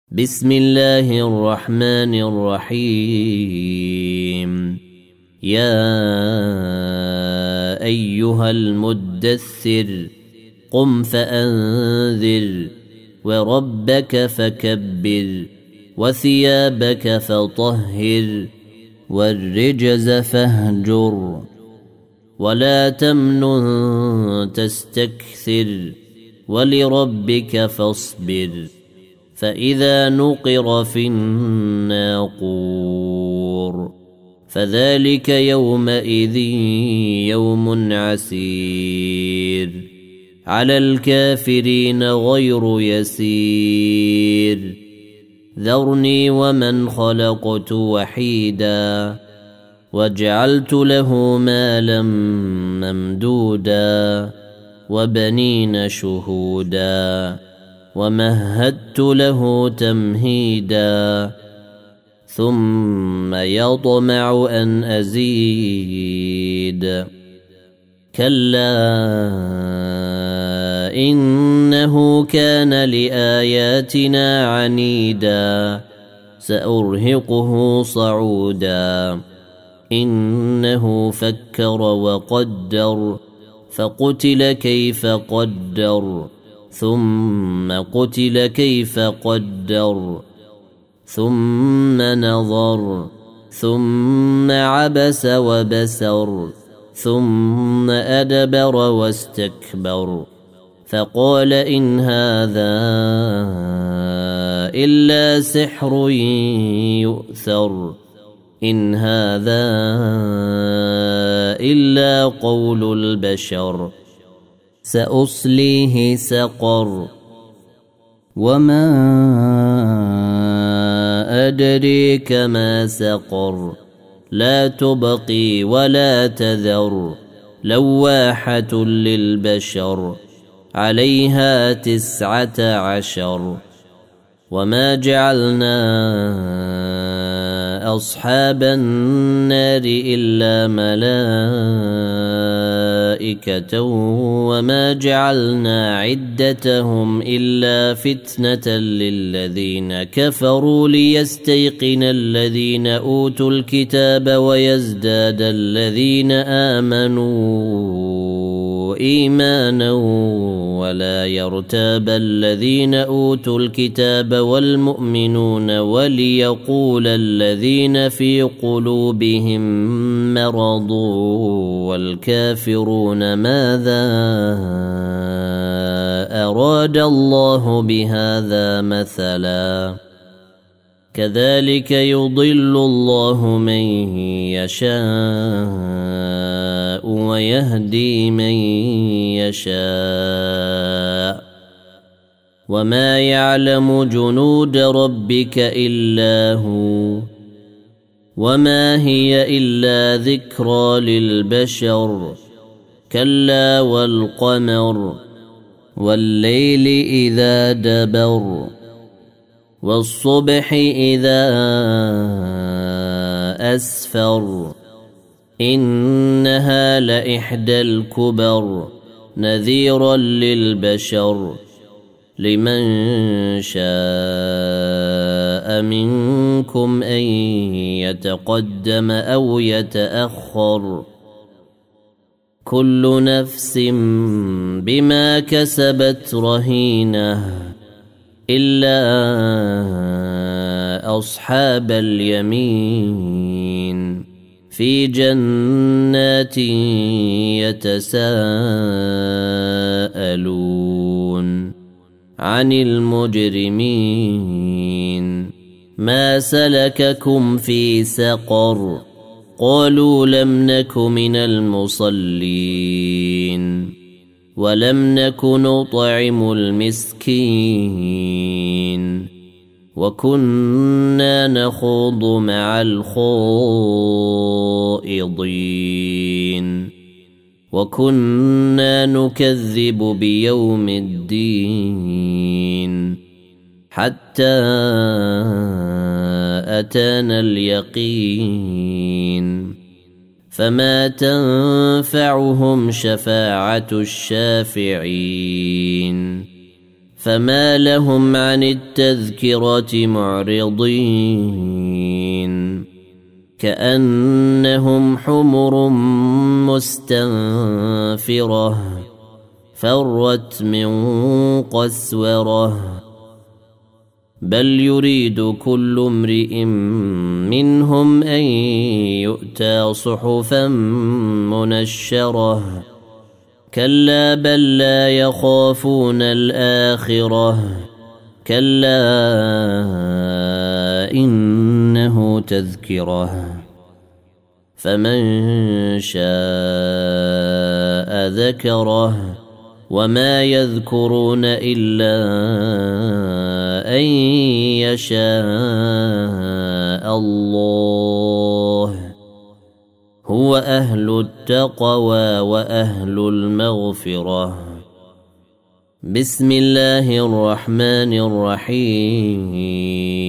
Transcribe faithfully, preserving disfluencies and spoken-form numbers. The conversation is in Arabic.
بسم الله الرحمن الرحيم. يا أيها المدثر قم فأنذر وربك فكبر وثيابك فطهر والرجز فاهجر ولا تمنن تستكثر ولربك فاصبر فإذا نقر في الناقور فذلك يومئذ يوم عسير على الكافرين غير يسير ذرني ومن خلقت وحيدا وجعلت له مالا ممدودا وبنين شهودا ومهدت له تمهيدا ثم يطمع أن أزيد كلا إنه كان لآياتنا عنيدا سأرهقه صعودا إنه فكر وقدر فقتل كيف قدر ثم قتل كيف قدر ثم نظر ثم عبس وبسر ثم أدبر واستكبر فقال إن هذا إلا سحر يؤثر إن هذا إلا قول البشر سأصليه سقر وما أدريك ما سقر لا تبقي ولا تذر لواحة للبشر عليها تسعة عشر وما جعلنا أصحاب النار إلا ملائكة وما جعلنا عدتهم إلا فتنة للذين كفروا ليستيقن الذين أوتوا الكتاب ويزداد الذين آمنوا إيمانا ولا يرتاب الذين أوتوا الكتاب والمؤمنون وليقول الذين في قلوبهم مرض والكافرون ماذا أراد الله بهذا مثلا كذلك يضل الله من يشاء ويهدي من يشاء وما يعلم جنود ربك إلا هو وما هي إلا ذكرى للبشر كلا والقمر والليل إذا دبر والصبح إذا أسفر إنها لإحدى الكبر نذيرا للبشر لمن شاء منكم أن يتقدم أو يتأخر كل نفس بما كسبت رهينة إلا أصحاب اليمين في جنات يتساءلون عن المجرمين ما سلككم في سقر قالوا لم نك من المصلين ولم نك نطعم المسكين وكنا نخوض مع الخائضين وكنا نكذب بيوم الدين حتى أتانا اليقين فما تنفعهم شفاعة الشافعين فما لهم عن التذكرة معرضين كأنهم حمر مستنفرة فرت من قسورة بل يريد كل امرئ منهم أن يؤتى صحفا منشرة كلا بل لا يخافون الآخرة كلا إنه تذكرة فمن شاء ذكره وما يذكرون إلا أن يشاء الله هو أهل التقوى وأهل المغفرة. بسم الله الرحمن الرحيم